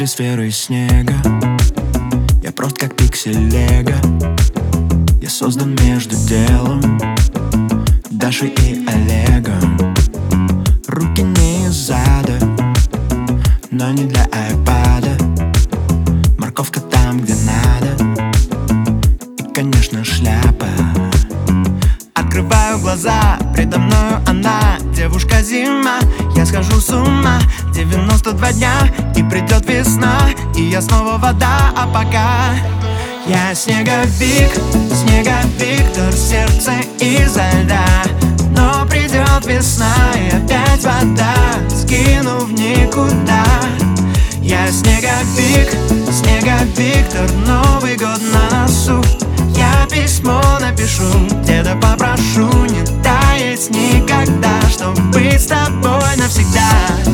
сферы снега. Я прост как пиксель лего. Я создан между делом Дашей и Олегом. Руки не из ада, но не для айпада. Морковка там, где надо, и, конечно, шляпа. Открываю глаза, предо мною она, девушка зима. Я схожу с ума, 92 дня, и придет весна, и я снова вода, а пока я снеговик, снеговик-тор, сердце изо льда. Но придет весна, и опять вода, скину в никуда. Я снеговик, снеговик-тор, Новый год на носу. Я письмо напишу, деда попрошу не таять никогда, чтоб быть с тобой навсегда.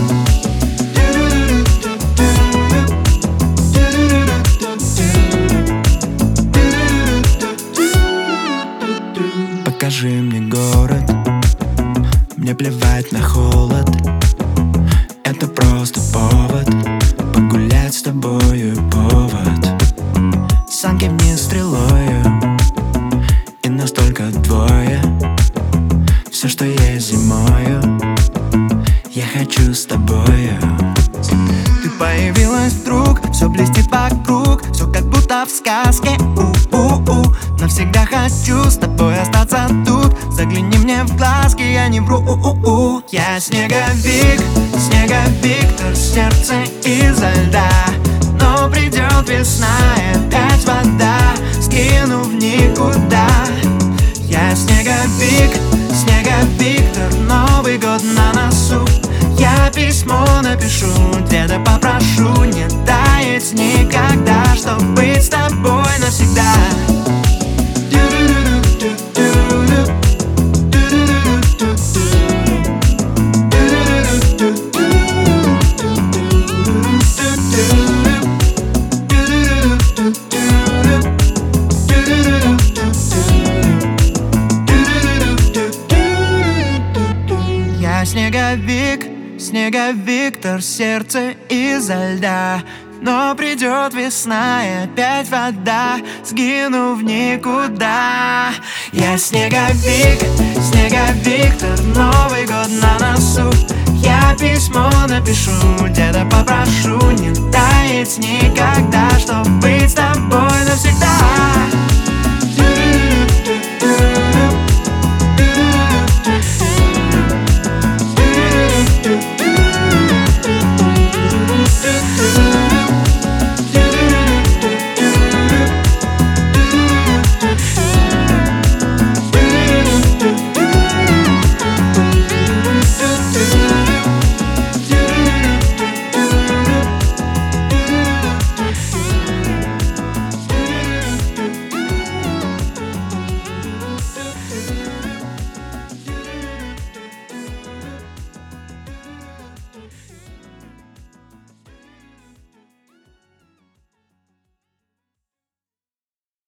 Покажи мне город, мне плевать на холод. Это просто повод погулять с тобою, повод. Санки вниз стрелою, и настолько двое. Все, что есть зимою, я хочу с тобою. Ты появилась вдруг, все блестит вокруг, все как будто в сказке. У-у-у. Навсегда хочу с тобой остаться тут. Загляни мне в глазки, я не вру. У-у-у. Я снеговик, снеговик-тор, сердце изо льда. Но придет весна, и опять вода, скину в никуда. Я снеговик, снеговик-тор, Новый год на носу. Я письмо напишу, деда попрошу не таять никогда, чтоб быть с тобой навсегда. Я снеговик, снеговик-тор, сердце изо льда. Но придет весна, и опять вода, сгину в никуда. Я снеговик, снеговик-тор, Новый год на носу. Я письмо напишу, деда попрошу не таять никогда, чтоб быть с тобой навсегда.